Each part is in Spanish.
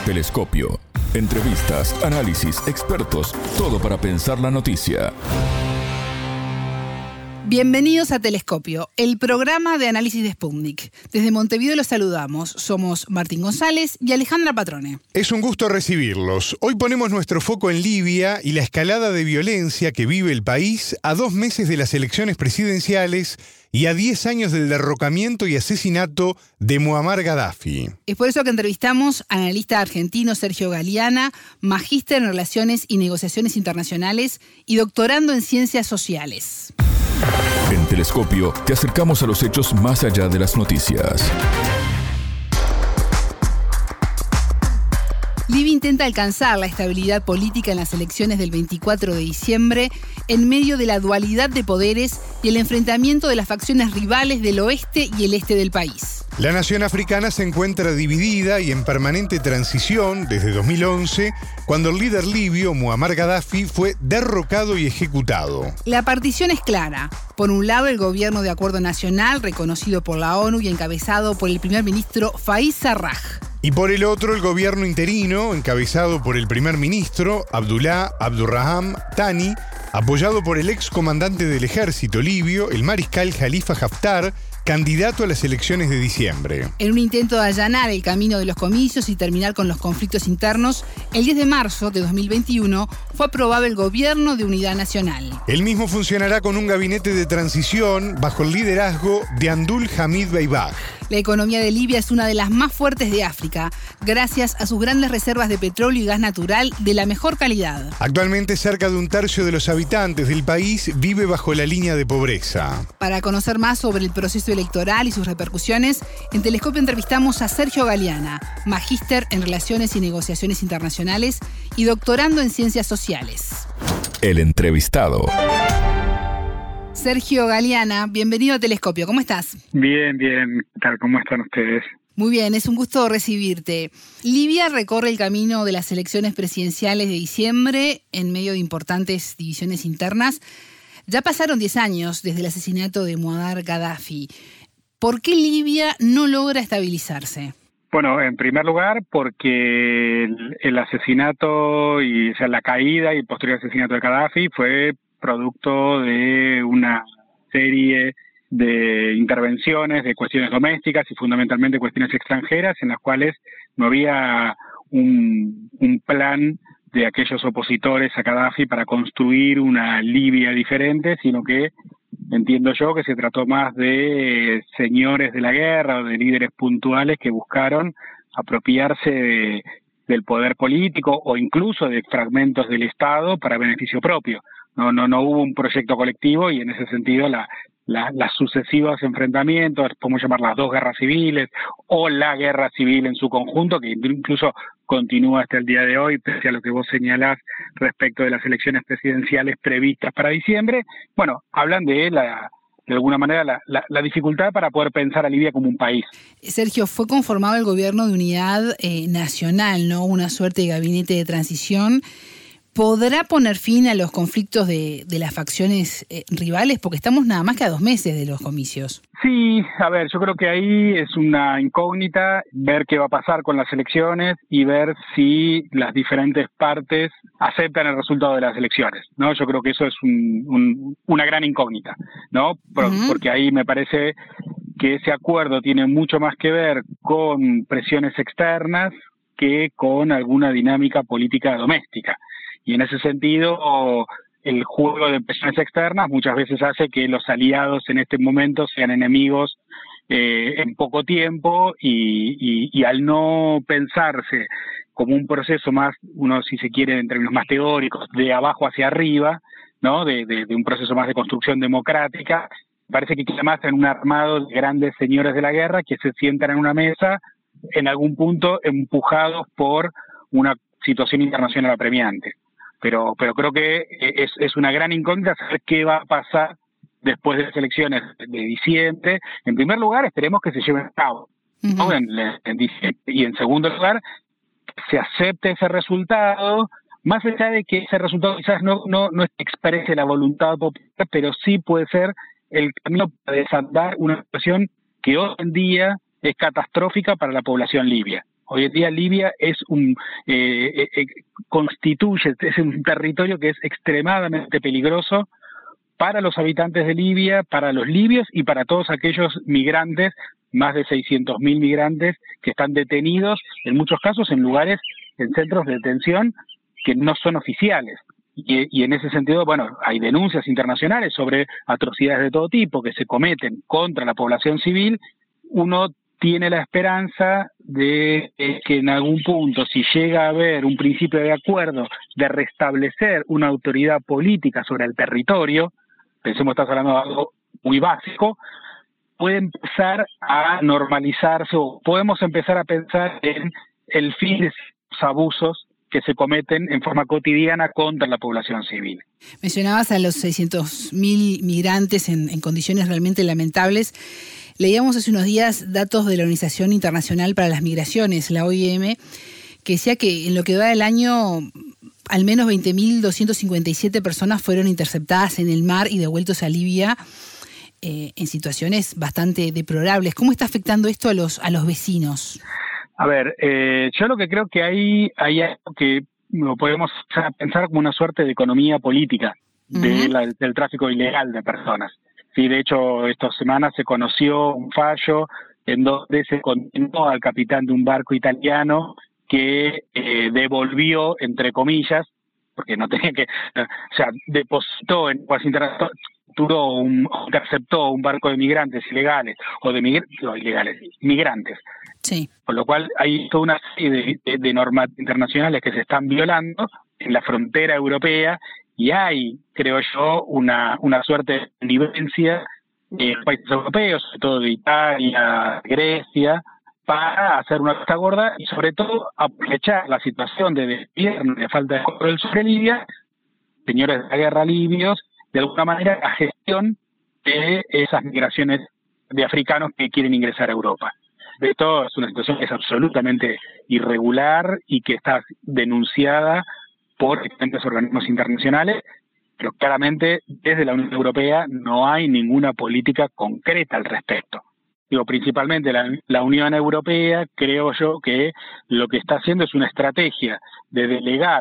Telescopio. Entrevistas, análisis, expertos, todo para pensar la noticia. Bienvenidos a Telescopio, el programa de análisis de Sputnik. Desde Montevideo los saludamos. Somos Martín González y Alejandra Patrone. Es un gusto recibirlos. Hoy ponemos nuestro foco en Libia y la escalada de violencia que vive el país a 2 meses de las elecciones presidenciales y a 10 años del derrocamiento y asesinato de Muammar Gaddafi. Es por eso que entrevistamos al analista argentino Sergio Galiana, magíster en Relaciones y Negociaciones Internacionales y doctorando en Ciencias Sociales. En Telescopio te acercamos a los hechos más allá de las noticias. Libia intenta alcanzar la estabilidad política en las elecciones del 24 de diciembre en medio de la dualidad de poderes y el enfrentamiento de las facciones rivales del oeste y el este del país. La nación africana se encuentra dividida y en permanente transición desde 2011, cuando el líder libio, Muammar Gaddafi, fue derrocado y ejecutado. La partición es clara. Por un lado, el gobierno de acuerdo nacional, reconocido por la ONU y encabezado por el primer ministro Faiz Sarraj. Y por el otro, el gobierno interino, encabezado por el primer ministro Abdullah Abdurrahman Thani, apoyado por el ex comandante del ejército libio, el mariscal Khalifa Haftar, candidato a las elecciones de diciembre. En un intento de allanar el camino de los comicios y terminar con los conflictos internos, el 10 de marzo de 2021 fue aprobado el Gobierno de Unidad Nacional. El mismo funcionará con un gabinete de transición bajo el liderazgo de Abdul Hamid Dbeibah. La economía de Libia es una de las más fuertes de África, gracias a sus grandes reservas de petróleo y gas natural de la mejor calidad. Actualmente, cerca de 1/3 de los habitantes del país vive bajo la línea de pobreza. Para conocer más sobre el proceso electoral y sus repercusiones, en Telescopio entrevistamos a Sergio Galiana, magíster en Relaciones y Negociaciones Internacionales y doctorando en Ciencias Sociales. El entrevistado. Sergio Galiana, bienvenido a Telescopio. ¿Cómo estás? Bien, bien. ¿Qué tal? ¿Cómo están ustedes? Muy bien, es un gusto recibirte. Libia recorre el camino de las elecciones presidenciales de diciembre en medio de importantes divisiones internas. Ya pasaron 10 años desde el asesinato de Muammar Gaddafi. ¿Por qué Libia no logra estabilizarse? Bueno, en primer lugar, porque el asesinato y la caída y posterior asesinato de Gaddafi fue producto de una serie de intervenciones, de cuestiones domésticas y fundamentalmente cuestiones extranjeras en las cuales no había un plan de aquellos opositores a Gaddafi para construir una Libia diferente, sino que entiendo yo que se trató más de señores de la guerra o de líderes puntuales que buscaron apropiarse del poder político o incluso de fragmentos del Estado para beneficio propio. No hubo un proyecto colectivo y en ese sentido las sucesivos enfrentamientos, podemos llamar las 2 guerras civiles o la guerra civil en su conjunto, que incluso continúa hasta el día de hoy, pese a lo que vos señalás respecto de las elecciones presidenciales previstas para diciembre, bueno, hablan de alguna manera la dificultad para poder pensar a Libia como un país. Sergio, fue conformado el gobierno de unidad nacional, ¿no? Una suerte de gabinete de transición. ¿Podrá poner fin a los conflictos de las facciones rivales? Porque estamos nada más que a 2 meses de los comicios. Sí, a ver, yo creo que ahí es una incógnita ver qué va a pasar con las elecciones y ver si las diferentes partes aceptan el resultado de las elecciones, ¿no? Yo creo que eso es una gran incógnita, ¿no? Porque ahí me parece que ese acuerdo tiene mucho más que ver con presiones externas que con alguna dinámica política doméstica. Y en ese sentido, el juego de presiones externas muchas veces hace que los aliados en este momento sean enemigos en poco tiempo y al no pensarse como un proceso más, uno si se quiere en términos más teóricos, de abajo hacia arriba, ¿no? De un proceso más de construcción democrática, parece que queda más en un armado de grandes señores de la guerra que se sientan en una mesa en algún punto empujados por una situación internacional apremiante. Pero creo que es una gran incógnita saber qué va a pasar después de las elecciones de diciembre. En primer lugar, esperemos que se lleven a cabo, ¿no? en diciembre. Y en segundo lugar, se acepte ese resultado, más allá de que ese resultado quizás no exprese la voluntad popular, pero sí puede ser el camino para desandar una situación que hoy en día es catastrófica para la población libia. Hoy en día Libia es un territorio que es extremadamente peligroso para los habitantes de Libia, para los libios y para todos aquellos migrantes, más de 600.000 migrantes que están detenidos, en muchos casos en centros de detención que no son oficiales. Y en ese sentido, bueno, hay denuncias internacionales sobre atrocidades de todo tipo que se cometen contra la población civil. Uno tiene la esperanza de que en algún punto, si llega a haber un principio de acuerdo de restablecer una autoridad política sobre el territorio, pensemos, estás hablando de algo muy básico, puede empezar a normalizarse, o podemos empezar a pensar en el fin de los abusos que se cometen en forma cotidiana contra la población civil. Mencionabas a los 600.000 migrantes en condiciones realmente lamentables. Leíamos hace unos días datos de la Organización Internacional para las Migraciones, la OIM, que decía que en lo que va del año, al menos 20.257 personas fueron interceptadas en el mar y devueltos a Libia en situaciones bastante deplorables. ¿Cómo está afectando esto a los vecinos? A ver, yo lo que creo que hay algo que lo podemos pensar como una suerte de economía política del tráfico ilegal de personas. Sí, de hecho, esta semana se conoció un fallo en donde se condenó al capitán de un barco italiano que devolvió, entre comillas, porque no tenía que, depositó en aguas internacionales, interceptó un barco de migrantes ilegales o de migrantes. Sí. Con lo cual hay toda una serie de normas internacionales que se están violando en la frontera europea, y hay, creo yo, una suerte de connivencia en los países europeos, sobre todo de Italia, Grecia, para hacer una vista gorda y sobre todo aprovechar la situación de desgobierno, de falta de control sobre Libia, señores de la guerra libios, de alguna manera la gestión de esas migraciones de africanos que quieren ingresar a Europa. Esto es una situación que es absolutamente irregular y que está denunciada por diferentes organismos internacionales, pero claramente desde la Unión Europea no hay ninguna política concreta al respecto. Digo, principalmente la Unión Europea, creo yo que lo que está haciendo es una estrategia de delegar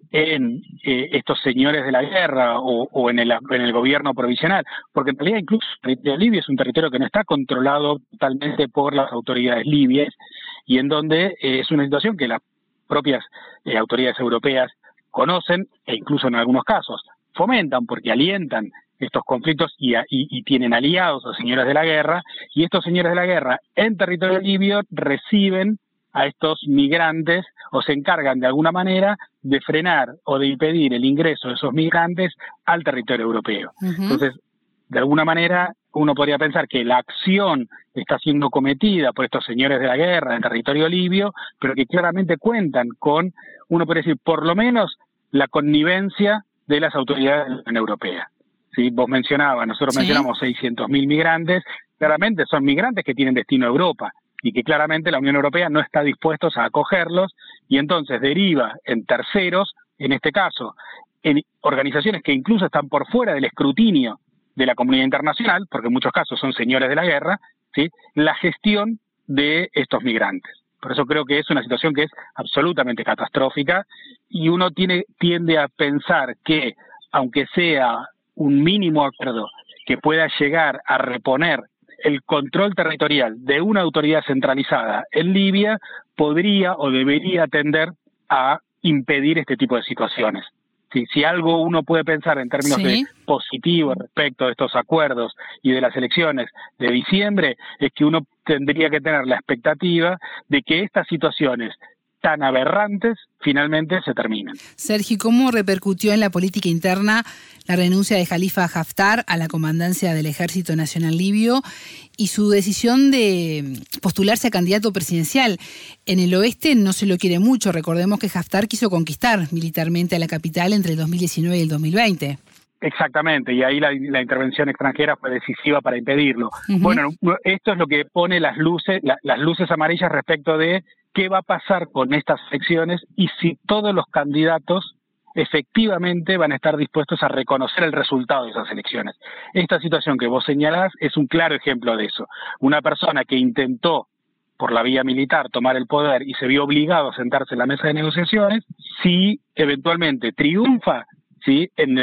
en estos señores de la guerra o en el gobierno provisional, porque en realidad incluso el territorio libio es un territorio que no está controlado totalmente por las autoridades libias, y en donde es una situación que las propias autoridades europeas conocen e incluso en algunos casos fomentan, porque alientan estos conflictos y tienen aliados a señores de la guerra, y estos señores de la guerra en territorio libio reciben a estos migrantes o se encargan de alguna manera de frenar o de impedir el ingreso de esos migrantes al territorio europeo. Entonces, de alguna manera, uno podría pensar que la acción está siendo cometida por estos señores de la guerra en territorio libio, pero que claramente cuentan con, uno podría decir, por lo menos la connivencia de las autoridades de la Unión Europea. ¿Sí? Vos nosotros mencionamos 600.000 migrantes, claramente son migrantes que tienen destino a Europa, y que claramente la Unión Europea no está dispuesta a acogerlos, y entonces deriva en terceros, en este caso, en organizaciones que incluso están por fuera del escrutinio de la comunidad internacional, porque en muchos casos son señores de la guerra, ¿sí?, la gestión de estos migrantes. Por eso creo que es una situación que es absolutamente catastrófica, y uno tiende a pensar que, aunque sea un mínimo acuerdo que pueda llegar a reponer el control territorial de una autoridad centralizada en Libia, podría o debería tender a impedir este tipo de situaciones. Si algo uno puede pensar en términos de positivo respecto de estos acuerdos y de las elecciones de diciembre, es que uno tendría que tener la expectativa de que estas situaciones tan aberrantes finalmente se terminen. Sergio, ¿cómo repercutió en la política interna la renuncia de Khalifa Haftar a la comandancia del Ejército Nacional Libio y su decisión de postularse a candidato presidencial? En el oeste no se lo quiere mucho. Recordemos que Haftar quiso conquistar militarmente a la capital entre el 2019 y el 2020. Exactamente, y ahí la intervención extranjera fue decisiva para impedirlo. Bueno, esto es lo que pone las luces amarillas respecto de qué va a pasar con estas elecciones y si todos los candidatos efectivamente van a estar dispuestos a reconocer el resultado de esas elecciones. Esta situación que vos señalás es un claro ejemplo de eso. Una persona que intentó por la vía militar tomar el poder y se vio obligado a sentarse en la mesa de negociaciones, si eventualmente triunfa, ¿sí?, en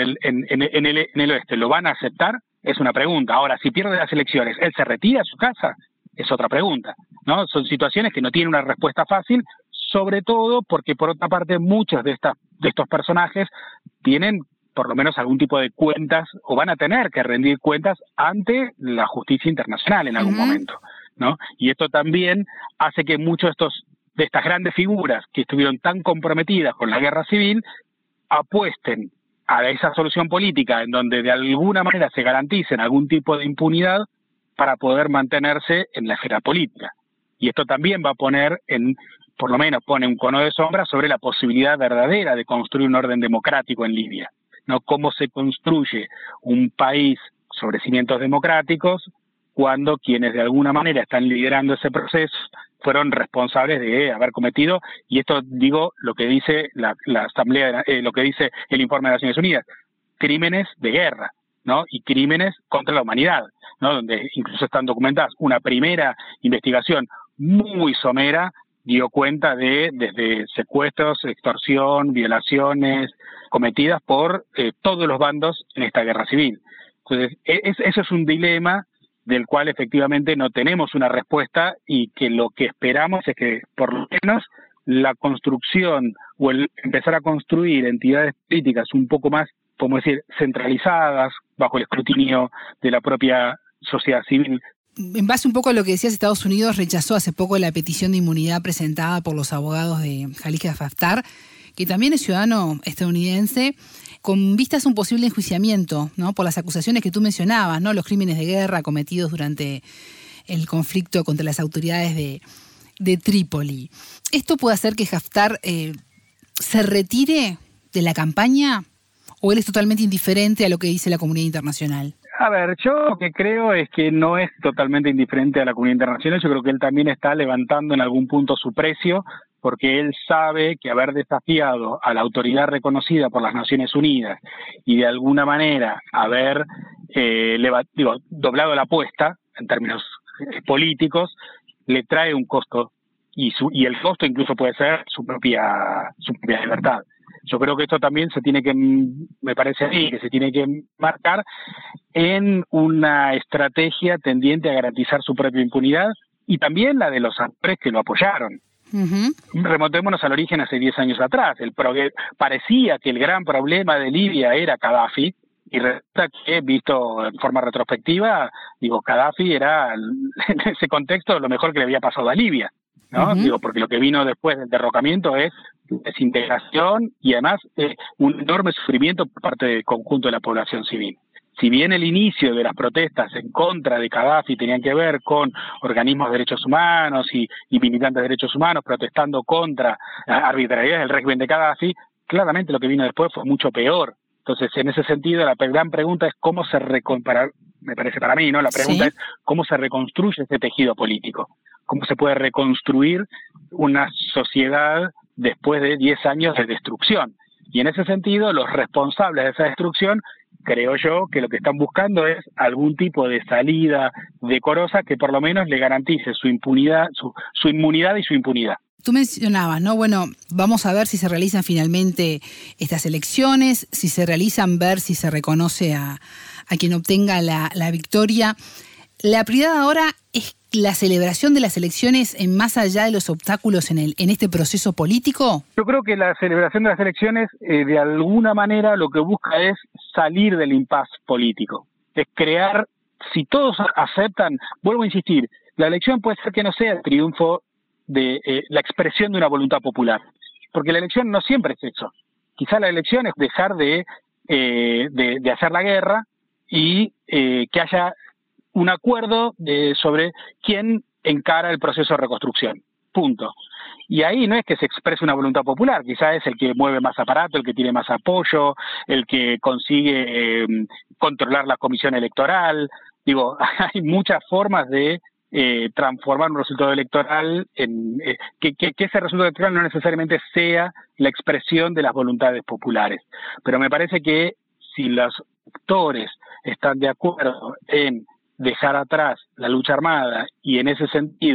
el oeste, ¿lo van a aceptar? Es una pregunta. Ahora, si pierde las elecciones, ¿él se retira a su casa? Es otra pregunta, ¿no? Son situaciones que no tienen una respuesta fácil, sobre todo porque, por otra parte, muchos de estos personajes tienen por lo menos algún tipo de cuentas, o van a tener que rendir cuentas ante la justicia internacional en algún momento, ¿no? Y esto también hace que muchos de estas grandes figuras que estuvieron tan comprometidas con la guerra civil apuesten a esa solución política en donde de alguna manera se garanticen algún tipo de impunidad para poder mantenerse en la esfera política. Y esto también va a poner por lo menos pone un cono de sombra sobre la posibilidad verdadera de construir un orden democrático en Libia, ¿no? Cómo se construye un país sobre cimientos democráticos cuando quienes de alguna manera están liderando ese proceso fueron responsables de haber cometido, y esto digo lo que dice la Asamblea, lo que dice el informe de Naciones Unidas, crímenes de guerra, ¿no? Y crímenes contra la humanidad, ¿no? Donde incluso están documentadas. Una primera investigación muy somera dio cuenta de desde secuestros, extorsión, violaciones cometidas por todos los bandos en esta guerra civil. Entonces, eso es un dilema del cual efectivamente no tenemos una respuesta, y que lo que esperamos es que por lo menos la construcción o el empezar a construir entidades políticas un poco más, podemos decir, centralizadas bajo el escrutinio de la propia sociedad civil. En base un poco a lo que decías, Estados Unidos rechazó hace poco la petición de inmunidad presentada por los abogados de Khalifa Haftar, que también es ciudadano estadounidense, con vistas a un posible enjuiciamiento, ¿no?, por las acusaciones que tú mencionabas, ¿no?, los crímenes de guerra cometidos durante el conflicto contra las autoridades de Trípoli. ¿Esto puede hacer que Haftar se retire de la campaña, o él es totalmente indiferente a lo que dice la comunidad internacional? A ver, yo lo que creo es que no es totalmente indiferente a la comunidad internacional. Yo creo que él también está levantando en algún punto su precio, porque él sabe que haber desafiado a la autoridad reconocida por las Naciones Unidas y de alguna manera haber doblado la apuesta en términos políticos, le trae un costo, y el costo incluso puede ser su propia libertad. Yo creo que esto también me parece a mí, que se tiene que marcar en una estrategia tendiente a garantizar su propia impunidad y también la de los actores que lo apoyaron. Remontémonos al origen hace 10 años atrás. Parecía que el gran problema de Libia era Gaddafi, y resulta que, visto en forma retrospectiva, Gaddafi era, en ese contexto, lo mejor que le había pasado a Libia, ¿no? Porque lo que vino después del derrocamiento es desintegración y además un enorme sufrimiento por parte del conjunto de la población civil. Si bien el inicio de las protestas en contra de Gaddafi tenían que ver con organismos de derechos humanos y militantes de derechos humanos protestando contra la arbitrariedad del régimen de Gaddafi, claramente lo que vino después fue mucho peor. Entonces, en ese sentido, la gran pregunta es cómo me parece para mí, ¿no? La pregunta es cómo se reconstruye ese tejido político, cómo se puede reconstruir una sociedad después de 10 años de destrucción. Y en ese sentido, los responsables de esa destrucción, creo yo, que lo que están buscando es algún tipo de salida decorosa que por lo menos le garantice su impunidad, su inmunidad y su impunidad. Tú mencionabas, ¿no? Bueno, vamos a ver si se realizan finalmente estas elecciones, si se realizan, ver si se reconoce a quien obtenga la victoria. La prioridad ahora es la celebración de las elecciones más allá de los obstáculos en este proceso político. Yo creo que la celebración de las elecciones, de alguna manera, lo que busca es salir del impasse político. Es crear, si todos aceptan, vuelvo a insistir, la elección puede ser que no sea el triunfo de la expresión de una voluntad popular, porque la elección no siempre es eso. Quizá la elección es dejar de hacer la guerra y que haya un acuerdo sobre quién encara el proceso de reconstrucción. Punto. Y ahí no es que se exprese una voluntad popular, quizá es el que mueve más aparato, el que tiene más apoyo, el que consigue controlar la comisión electoral. Hay muchas formas de transformar un resultado electoral en que ese resultado electoral no necesariamente sea la expresión de las voluntades populares. Pero me parece que si los actores están de acuerdo en dejar atrás la lucha armada y en ese sentido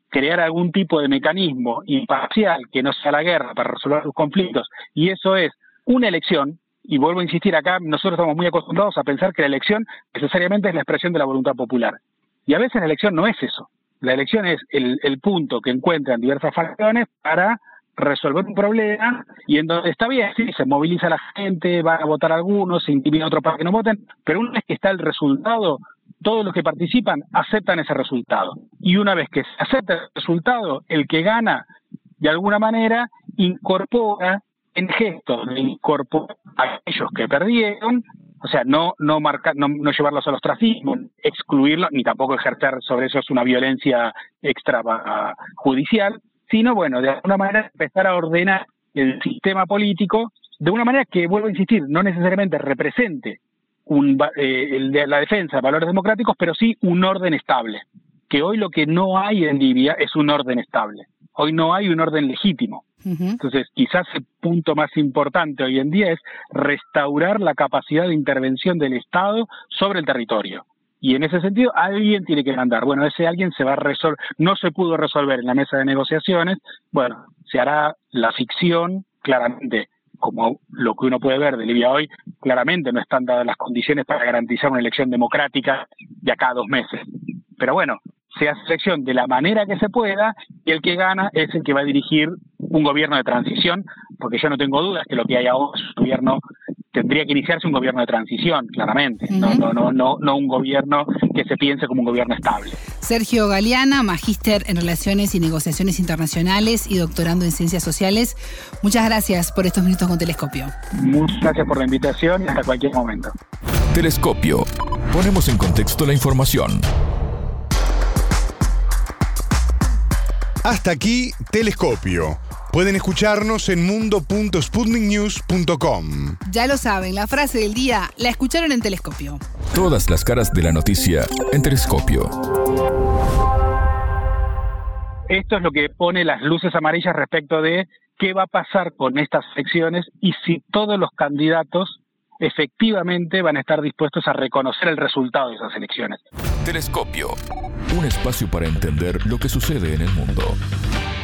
crear algún tipo de mecanismo imparcial que no sea la guerra para resolver sus conflictos, y eso es una elección, y vuelvo a insistir acá, nosotros estamos muy acostumbrados a pensar que la elección necesariamente es la expresión de la voluntad popular. Y a veces la elección no es eso. La elección es el punto que encuentran diversas facciones para resolver un problema, y en donde está bien, sí, se moviliza la gente, van a votar algunos, se intimida a otros para que no voten, pero una vez que está el resultado, todos los que participan aceptan ese resultado. Y una vez que se acepta el resultado, el que gana, de alguna manera, incorpora en gestos de incorporar a aquellos que perdieron, o sea, no llevarlos al ostracismo, excluirlos, ni tampoco ejercer sobre eso una violencia extrajudicial, sino, bueno, de alguna manera empezar a ordenar el sistema político de una manera que, vuelvo a insistir, no necesariamente represente la defensa de valores democráticos, pero sí un orden estable. Que hoy lo que no hay en Libia es un orden estable. Hoy no hay un orden legítimo. Entonces, quizás el punto más importante hoy en día es restaurar la capacidad de intervención del Estado sobre el territorio. Y en ese sentido, alguien tiene que mandar. Bueno, ese alguien se va a resolver. No se pudo resolver en la mesa de negociaciones. Bueno, se hará la ficción, claramente, como lo que uno puede ver de Libia hoy, claramente no están dadas las condiciones para garantizar una elección democrática de acá a 2 meses. Pero bueno, se hace elección de la manera que se pueda, y el que gana es el que va a dirigir un gobierno de transición, porque yo no tengo dudas que lo que hay ahora es un gobierno. Tendría que iniciarse un gobierno de transición, claramente, no un gobierno que se piense como un gobierno estable. Sergio Galeana, magíster en Relaciones y Negociaciones Internacionales y doctorando en Ciencias Sociales. Muchas gracias por estos minutos con Telescopio. Muchas gracias por la invitación y hasta cualquier momento. Telescopio. Ponemos en contexto la información. Hasta aquí, Telescopio. Pueden escucharnos en mundo.sputniknews.com. Ya lo saben, la frase del día la escucharon en Telescopio. Todas las caras de la noticia en Telescopio. Esto es lo que pone las luces amarillas respecto de qué va a pasar con estas elecciones y si todos los candidatos efectivamente van a estar dispuestos a reconocer el resultado de esas elecciones. Telescopio. Un espacio para entender lo que sucede en el mundo.